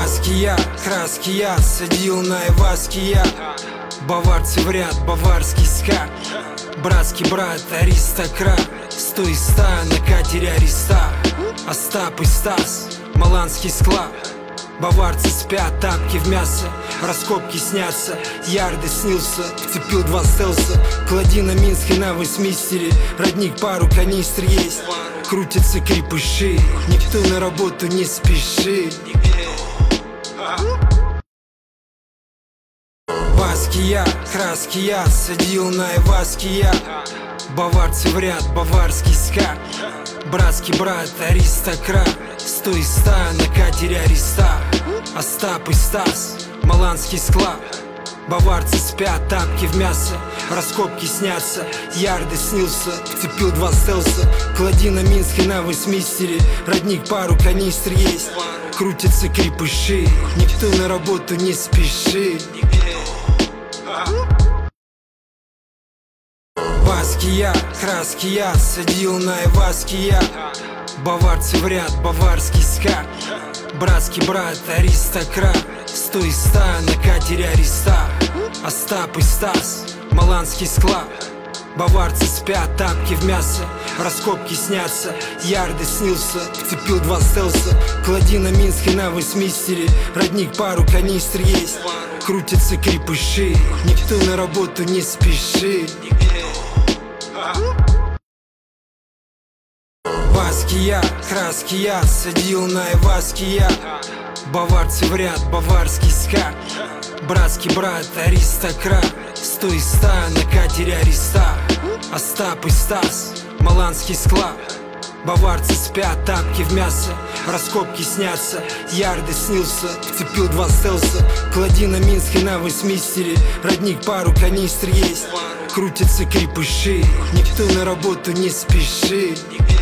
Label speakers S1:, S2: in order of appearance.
S1: Маски я, краски я, садил на Иваски я. Баварцы в ряд, баварский ска. Братский брат, аристократ. 100 из 100 на катере Ариста. Остап и Стас, маланский склад. Баварцы спят, тапки в мясо. Раскопки снятся, ярды снился. Вцепил 2 стелса. Клади на Минске на Вестминстере. Родник пару канистр есть. Крутятся крепыши, никто на работу не спешит. Васки я, краски я, садил на Иваски я. Баварцы в ряд, баварский ска. Братский брат, аристократ. 100 из 100 на катере Ариста. Остап и Стас, маланский склад. Баварцы спят, тапки в мясо. Раскопки снятся, ярды снился. Вцепил 2 стелса. Клади на Минске на Вестминстере. Родник пару канистр есть. Крутятся крепыши, никто на работу не спешит. Васки я, краски я, садил на Иваски я. Баварцы в ряд, баварский ска. Братский брат, аристократ. 100 из 100 на катере Ариста. Остап и Стас, маланский склад. Баварцы спят, тапки в мясо. Раскопки снятся, ярды снился. Вцепил 2 стелса. Клади на Минске на Вестминстере. Родник пару канистр есть. Крутятся крепыши, никто на работу не спешит. Васки я, краски я, садил на Иваски я. Баварцы в ряд, баварский ска. Братский брат, аристократ. 100 из 100 на катере Ариста. Остап и Стас, маланский склад. Баварцы спят, тапки в мясо. Раскопки снятся, ярды снился. Вцепил 2 стелса. Клади на Минске на Вестминстере. Родник пару канистр есть. Крутятся крепыши, никто на работу не спешит.